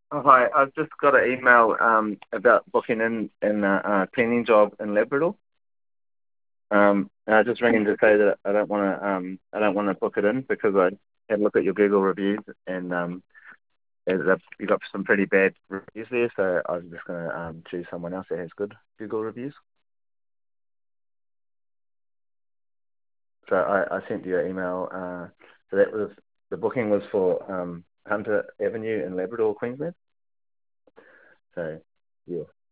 Oh, hi, I've just got an email about booking in a cleaning job in Labrador. And I just ringing to say that I don't want to book it in because I had a look at your Google reviews and you got some pretty bad reviews there. So I was just gonna choose someone else that has good Google reviews. So I sent you an email. So that was the booking was for Hunter Avenue in Labrador, Queensland. So yeah.